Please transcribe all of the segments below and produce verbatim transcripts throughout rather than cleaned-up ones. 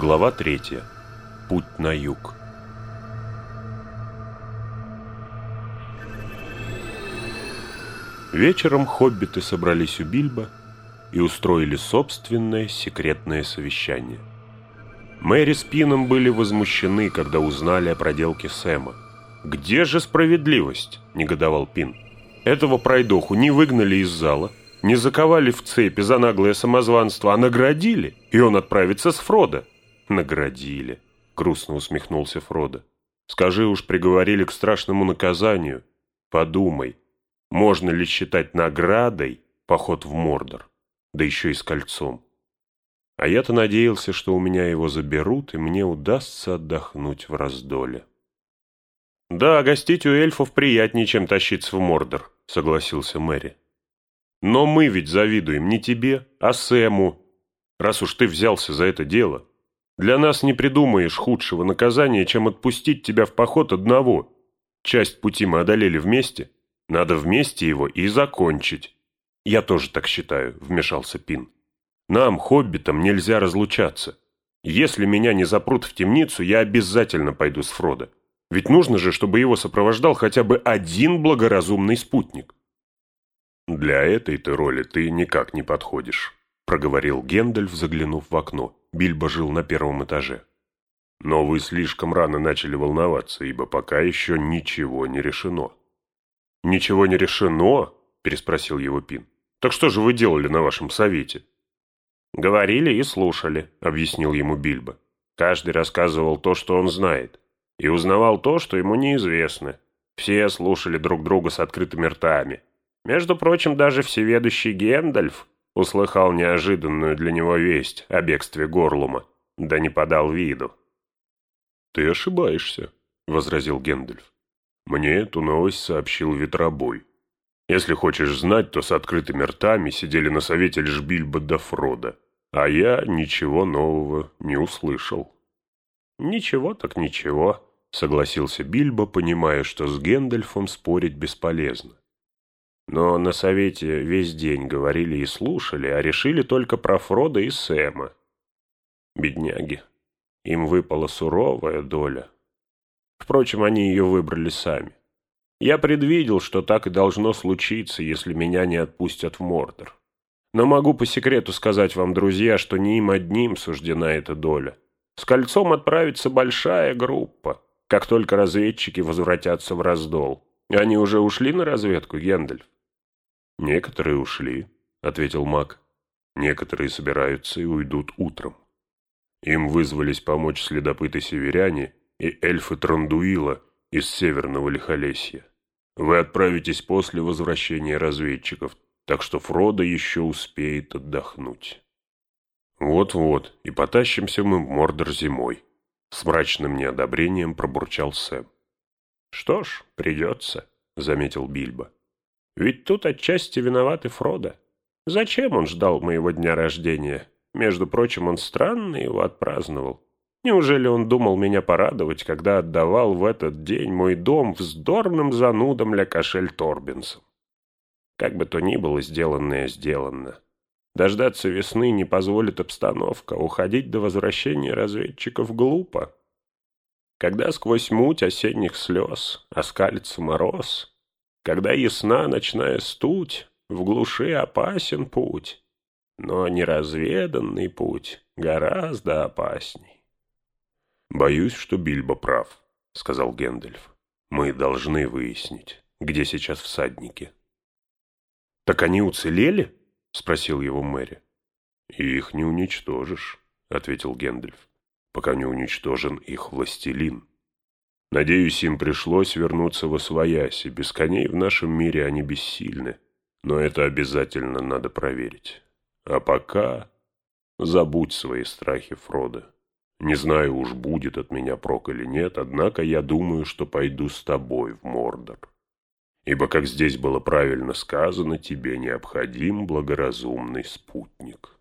Глава третья. Путь на юг. Вечером хоббиты собрались у Бильбо и устроили собственное секретное совещание. Мэри с Пином были возмущены, когда узнали о проделке Сэма. «Где же справедливость?» – негодовал Пин. «Этого пройдоху не выгнали из зала, не заковали в цепи за наглое самозванство, а наградили, и он отправится с Фродо». «Наградили», — грустно усмехнулся Фродо. «Скажи уж, приговорили к страшному наказанию. Подумай, можно ли считать наградой поход в Мордор, да еще и с кольцом? А я-то надеялся, что у меня его заберут, и мне удастся отдохнуть в раздоле». «Да, гостить у эльфов приятнее, чем тащиться в Мордор», — согласился Мэри. «Но мы ведь завидуем не тебе, а Сэму, раз уж ты взялся за это дело. Для нас не придумаешь худшего наказания, чем отпустить тебя в поход одного. Часть пути мы одолели вместе, надо вместе его и закончить». «Я тоже так считаю», — вмешался Пин. «Нам, хоббитам, нельзя разлучаться. Если меня не запрут в темницу, я обязательно пойду с Фродо. Ведь нужно же, чтобы его сопровождал хотя бы один благоразумный спутник». «Для этой-то роли ты никак не подходишь», — проговорил Гэндальф, заглянув в окно. Бильбо жил на первом этаже. «Но вы слишком рано начали волноваться, ибо пока еще ничего не решено». «Ничего не решено?» — переспросил его Пин. «Так что же вы делали на вашем совете?» «Говорили и слушали», — объяснил ему Бильбо. «Каждый рассказывал то, что он знает, и узнавал то, что ему неизвестно. Все слушали друг друга с открытыми ртами. Между прочим, даже всеведущий Гэндальф услыхал неожиданную для него весть о бегстве Горлума, да не подал виду». «Ты ошибаешься», — возразил Гэндальф. «Мне эту новость сообщил Ветробой. Если хочешь знать, то с открытыми ртами сидели на совете лишь Бильбо да Фродо, а я ничего нового не услышал». «Ничего так ничего», — согласился Бильбо, понимая, что с Гэндальфом спорить бесполезно. «Но на совете весь день говорили и слушали, а решили только про Фродо и Сэма. Бедняги, им выпала суровая доля. Впрочем, они ее выбрали сами. Я предвидел, что так и должно случиться, если меня не отпустят в Мордор. Но могу по секрету сказать вам, друзья, что не им одним суждена эта доля. С кольцом отправится большая группа, как только разведчики возвратятся в раздол. Они уже ушли на разведку, Гэндальф?» «Некоторые ушли», — ответил маг. «Некоторые собираются и уйдут утром. Им вызвались помочь следопыты-северяне и эльфы Трандуила из Северного Лихолесья. Вы отправитесь после возвращения разведчиков, так что Фродо еще успеет отдохнуть». «Вот-вот, и потащимся мы в Мордор зимой», — с мрачным неодобрением пробурчал Сэм. «Что ж, придется», — заметил Бильбо. «Ведь тут отчасти виноват и Фродо. Зачем он ждал моего дня рождения? Между прочим, он странно его отпраздновал. Неужели он думал меня порадовать, когда отдавал в этот день мой дом вздорным занудам Ля-Кашель Торбинсом? Как бы то ни было, сделанное сделано. Дождаться весны не позволит обстановка, уходить до возвращения разведчиков глупо. Когда сквозь муть осенних слез оскалится мороз, когда ясна ночная стуть, в глуши опасен путь, но неразведанный путь гораздо опасней». «Боюсь, что Бильбо прав», — сказал Гэндальф. «Мы должны выяснить, где сейчас всадники». «Так они уцелели?» — спросил его Мэри. «Их не уничтожишь», — ответил Гэндальф, «пока не уничтожен их властелин. Надеюсь, им пришлось вернуться восвояси. Без коней в нашем мире они бессильны, но это обязательно надо проверить. А пока забудь свои страхи, Фродо. Не знаю, уж будет от меня прок или нет, однако я думаю, что пойду с тобой в Мордор. Ибо, как здесь было правильно сказано, тебе необходим благоразумный спутник».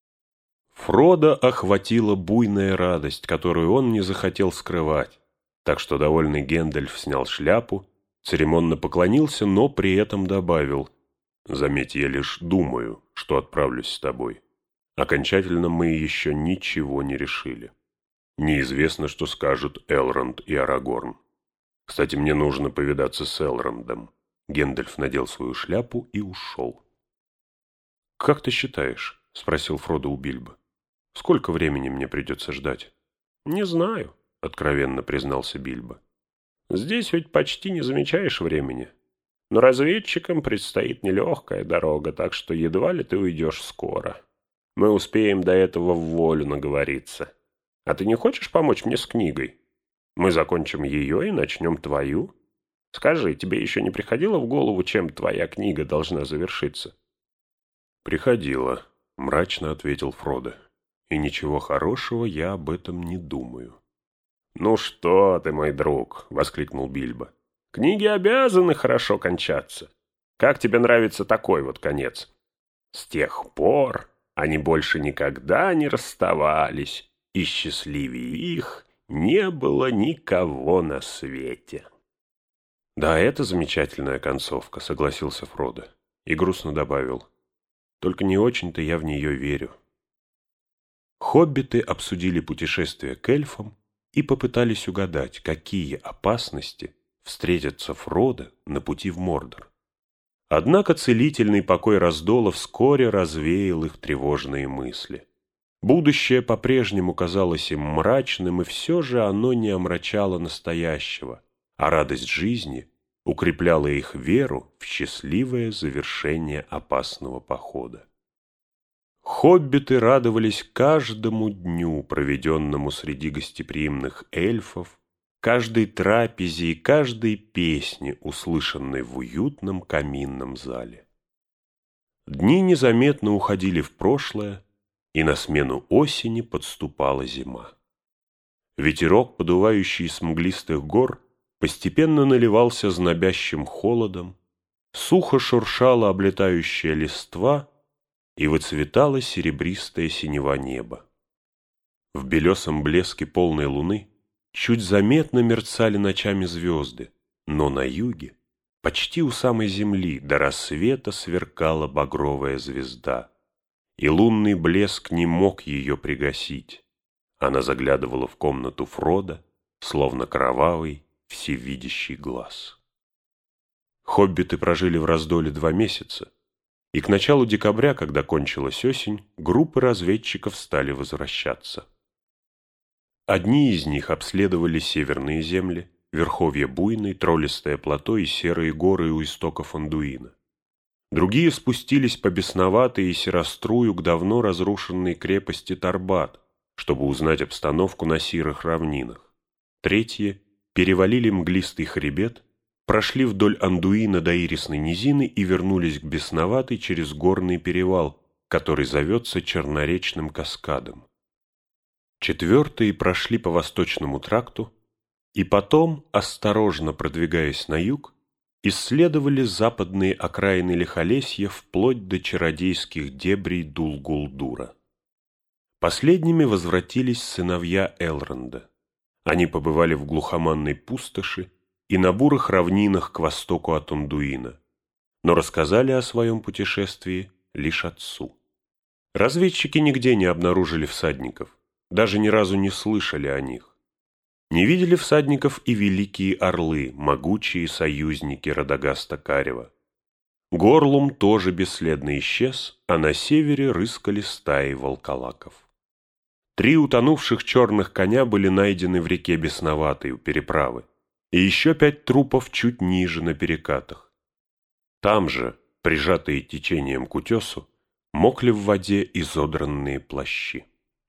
Фродо охватила буйная радость, которую он не захотел скрывать. Так что довольный Гэндальф снял шляпу, церемонно поклонился, но при этом добавил: «Заметь, я лишь думаю, что отправлюсь с тобой. Окончательно мы еще ничего не решили». Неизвестно, что скажут Элронд и Арагорн. Кстати, мне нужно повидаться с Элрондом». Гэндальф надел свою шляпу и ушел. «Как ты считаешь?» — спросил Фродо у Бильбо. «Сколько времени мне придется ждать?» «Не знаю», — откровенно признался Бильбо. «Здесь ведь почти не замечаешь времени. Но разведчикам предстоит нелегкая дорога, так что едва ли ты уйдешь скоро. Мы успеем до этого в волю наговориться. А ты не хочешь помочь мне с книгой? Мы закончим ее и начнем твою. Скажи, тебе еще не приходило в голову, чем твоя книга должна завершиться?» «Приходило», — мрачно ответил Фродо. «И ничего хорошего я об этом не думаю». «Ну что ты, мой друг!» — воскликнул Бильбо. «Книги обязаны хорошо кончаться. Как тебе нравится такой вот конец? С тех пор они больше никогда не расставались, и счастливее их не было никого на свете». «Да, это замечательная концовка», — согласился Фродо и грустно добавил. «Только не очень-то я в нее верю». Хоббиты обсудили путешествие к эльфам и попытались угадать, какие опасности встретятся Фродо на пути в Мордор. Однако целительный покой раздола вскоре развеял их тревожные мысли. Будущее по-прежнему казалось им мрачным, и все же оно не омрачало настоящего, а радость жизни укрепляла их веру в счастливое завершение опасного похода. Хоббиты радовались каждому дню, проведенному среди гостеприимных эльфов, каждой трапезе и каждой песне, услышанной в уютном каминном зале. Дни незаметно уходили в прошлое, и на смену осени подступала зима. Ветерок, подувающий с мглистых гор, постепенно наливался знобящим холодом, сухо шуршала облетающая листва, и выцветало серебристое синева неба. В белесом блеске полной луны чуть заметно мерцали ночами звезды, но на юге, почти у самой земли, до рассвета сверкала багровая звезда, и лунный блеск не мог ее пригасить. Она заглядывала в комнату Фродо, словно кровавый всевидящий глаз. Хоббиты прожили в раздоле два месяца, и к началу декабря, когда кончилась осень, группы разведчиков стали возвращаться. Одни из них обследовали северные земли, верховья Буйной, Троллистое плато и серые горы у истоков Андуина. Другие спустились по Бесноватой и Серострую к давно разрушенной крепости Тарбат, чтобы узнать обстановку на сирых равнинах. Третьи перевалили мглистый хребет, прошли вдоль Андуина до Ирисной низины и вернулись к Бесноватой через горный перевал, который зовется Черноречным каскадом. Четвертые прошли по Восточному тракту и потом, осторожно продвигаясь на юг, исследовали западные окраины Лихолесья вплоть до чародейских дебрей Дул-Гулдура. Последними возвратились сыновья Элронда. Они побывали в глухоманной пустоши и на бурых равнинах к востоку от Андуина, но рассказали о своем путешествии лишь отцу. Разведчики нигде не обнаружили всадников, даже ни разу не слышали о них. Не видели всадников и великие орлы, могучие союзники Радагаста Карева. Горлум тоже бесследно исчез, а на севере рыскали стаи волколаков. Три утонувших черных коня были найдены в реке Бесноватой у переправы, и еще пять трупов чуть ниже на перекатах. Там же, прижатые течением к утесу, мокли в воде изодранные плащи.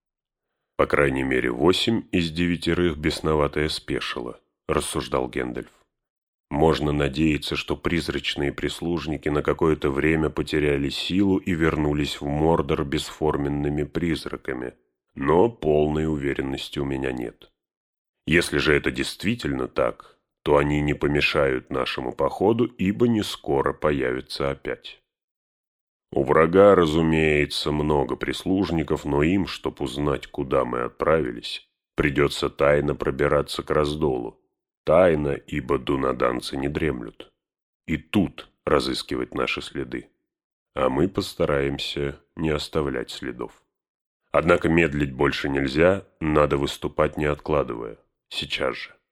«По крайней мере, восемь из девятерых Бесноватая спешила», — рассуждал Гэндальф. «Можно надеяться, что призрачные прислужники на какое-то время потеряли силу и вернулись в Мордор бесформенными призраками, но полной уверенности у меня нет. Если же это действительно так, то они не помешают нашему походу, ибо не скоро появятся опять. У врага, разумеется, много прислужников, но им, чтоб узнать, куда мы отправились, придется тайно пробираться к раздолу. Тайно, ибо дунаданцы не дремлют. И тут разыскивать наши следы. А мы постараемся не оставлять следов. Однако медлить больше нельзя, надо выступать не откладывая. Сейчас же.